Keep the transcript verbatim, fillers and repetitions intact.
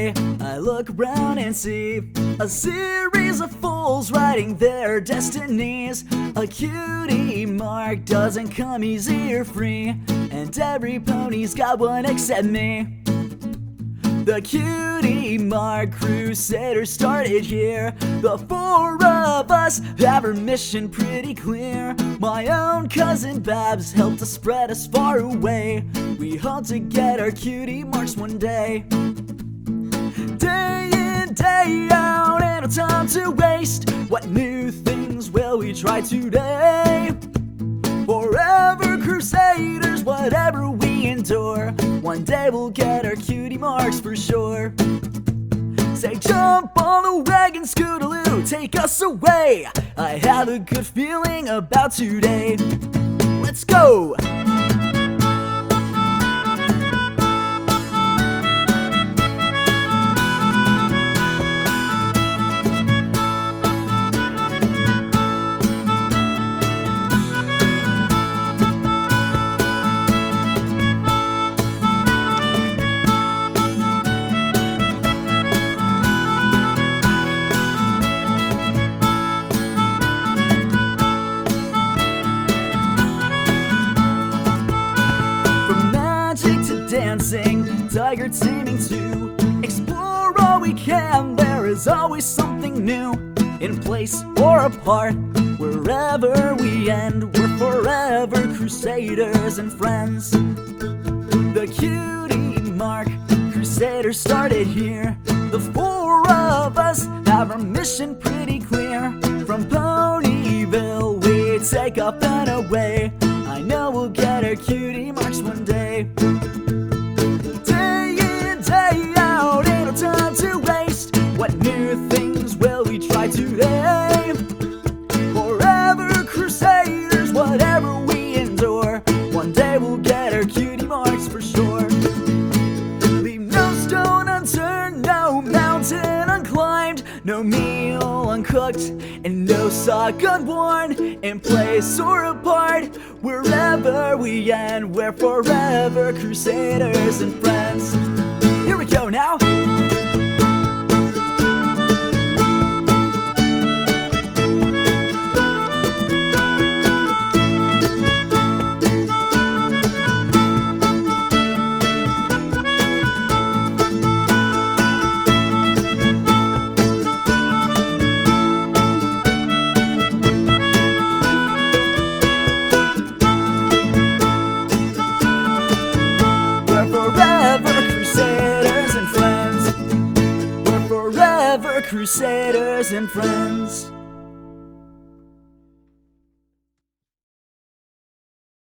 day, I look around and see a series of fools writing their destinies. A cutie mark doesn't come easy or free, and every pony's got one except me. The Cutie Mark Crusaders started here. The four of us have our mission pretty clear. My own cousin Babs helped us spread us far away. We hope to get our cutie marks one day. Day in, day out, and no time to waste. What new things will we try today? Forever Crusaders, whatever we endure, one day we'll get our cutie marks for sure. Say jump on the wagon, Scootaloo, take us away. I have a good feeling about today. Let's go! Dancing, tiger taming too. Explore all we can, there is always something new. In place or apart, wherever we end, we're forever Crusaders and friends. The Cutie Mark Crusaders started here. The four of us have our mission pretty clear. From Ponyville we take up and away. I know we'll get our cutie marks one day. Time to waste. What new things will we try today? Forever Crusaders, whatever we endure, one day we'll get our cutie marks for sure. Leave no stone unturned, no mountain unclimbed, no meal uncooked, and no sock unworn. In place or apart, wherever we end, we're forever Crusaders and friends. Here we go now. Crusaders and friends.